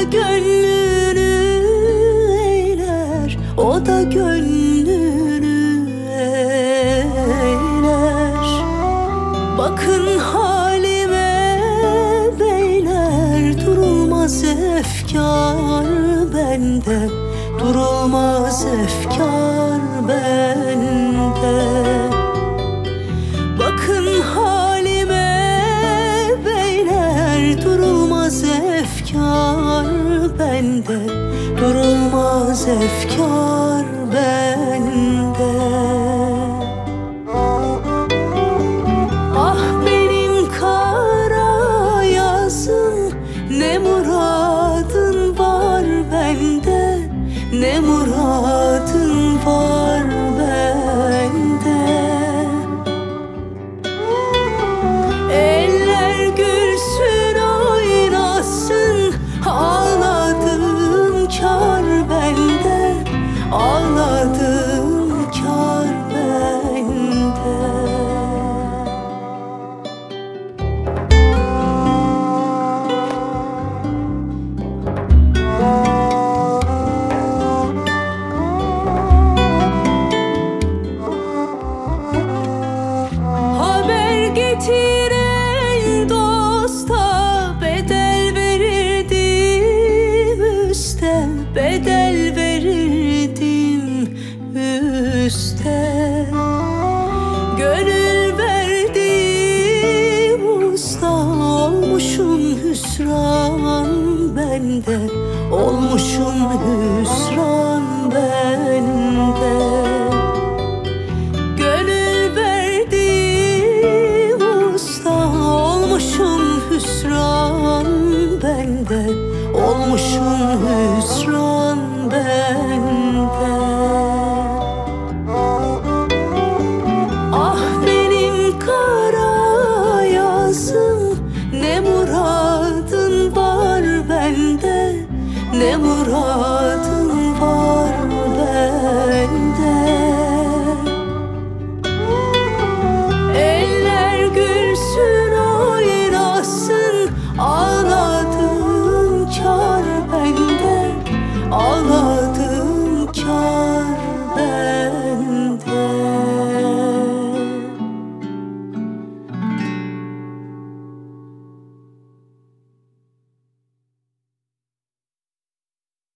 gönlünü eyler, o da gönlünü eyler. Bakın halime beyler, durulmaz efkar bende, durulmaz efkar bende. Bakın halime beyler, durulmaz efkar bende, durulmaz efkar bende. Ah benim kara yazım, ne muradın var bende, ne muradın var bende. Eller gülsün oynasın, ağladığım kar bende, ağladığım kar bende. Haber getiren dosta bedel verirdim üste, bedel verirdim üste. Gönül verdim usta, olmuşum hüsran bende, olmuşum hüsran bende. Gönül verdim usta, olmuşum hüsran bende, olmuşum hüsran bende. Ah benim kara yazım, ne muradın var bende, ne muradın